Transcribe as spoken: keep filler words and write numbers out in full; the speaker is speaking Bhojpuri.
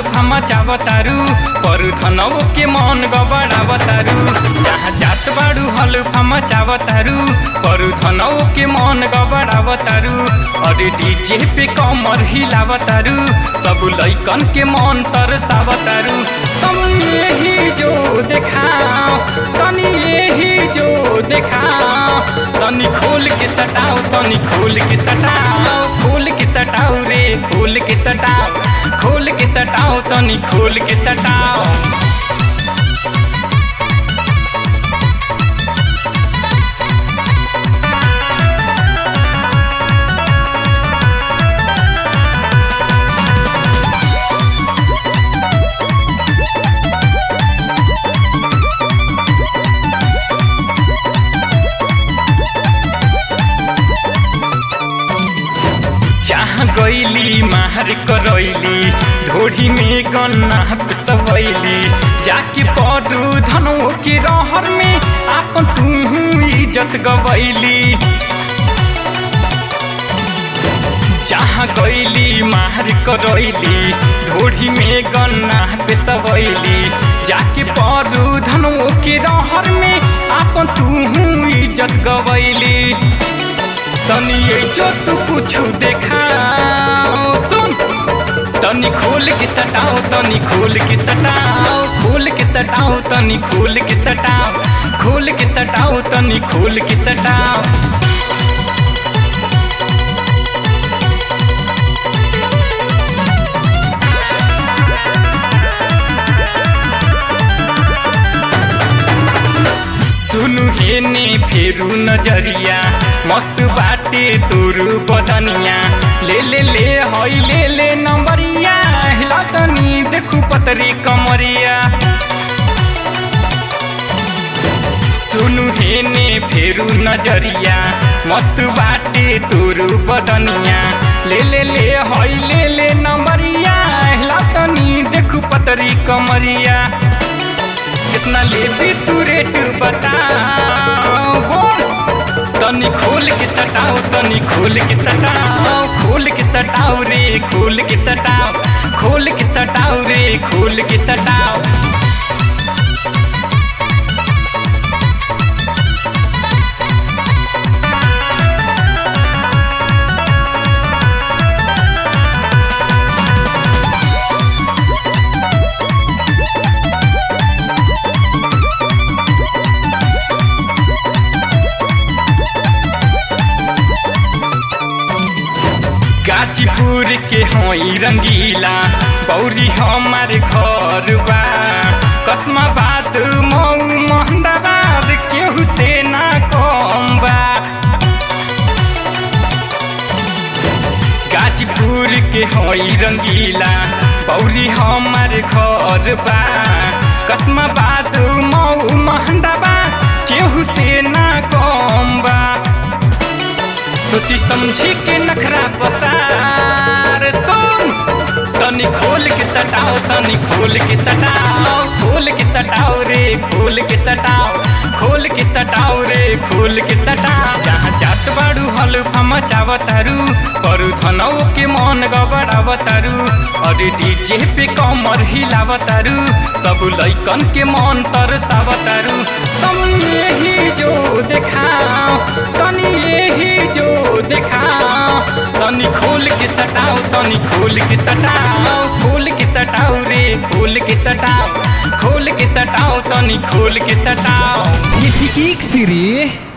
हल्फा मचावतारू पर धनौ के मन गबड़ावतारू। जहाँ जात बाड़ू हल्फा मचावतारू पर धनौ के मन गबड़ावतारू। अरे डीजे पे कमर हिलावतारू सब लइकन के मन तरसावतारू। सब यही जो देखाओ तनी यही जो देखाओ तनी खोल के सटाओ तनी खोल के सटाओ खोल के सटाओ रे खोल के सटाओ खोल के सटाओ तनी खोल के सटाओ। गईली मार करैली ढोढ़ी में गन्ना सवैली जाके पड़ू धनों के रहर में आपन तू इज्जत गवैली। जहाँ गईली मार करैली ढोढ़ी में गन्ना सवैली जाके पड़ू धनों के रहर में आपन तू इज्जत गवैली। तनी जो तू कुछ देखाओ सुन तनी खोल के सटाओ तनी खोल के सटाओ खोल के सटाओ तनी खोल के सटाओ खोल के सटाओ तनी खोल के सटाओ। सुनु हेने फेरू नजरिया मस्त बाटे तोरू बदनिया ले ले ले हई ले ले नंबरिया हिला तनी देखू पतरी कमरिया। सुनु हेने फेरू नजरिया मस्त बाटे तोरू बदनिया ले ले ले हई ले ले नंबरिया हिला तनी देखू पतरी कमरिया। कितना लेबी तू रेट बताओ बोल तनी खोल के सटाओ तनी खोल के सटाओ खोल के सटाओ रे खोल के सटाओ खोल के सटाओ रे खोल के सटाओ। गाजीपुर के हई रंगीला बौरी हमारे घर बा कसमाबाद मऊ मोहम्मदाबाद केहू से ना कम बा। गाजीपुर के हई रंगीला बौरी हमारे घर बा कसमाबाद मऊ मोहम्मदाबाद केहू से ना कम बा। सोची समझी के नखरा पसार सुन तनी खोल के सटाओ तनी खोल के सटाओ खोल के सटाओ रे खोल के सटाओ खोल के सटाओ रे खोल के सटाओ। जहाँ जात बाड़ू हल्फा मचावतारू पर धनौ के मन गबड़ावतारू। अरे डीजे पे कमर हिलावतारू सब लइकन के मन तरसावतारू। सब यही जो देखाओ तनी यही जो देखाओ तनी खोल के सटाओ तनी खोल के सटाओ खोल के सटाओ रे खोल के सटाओ खोल के सटाओ तनी खोल के सटाओ। ये ठीक एक सिरी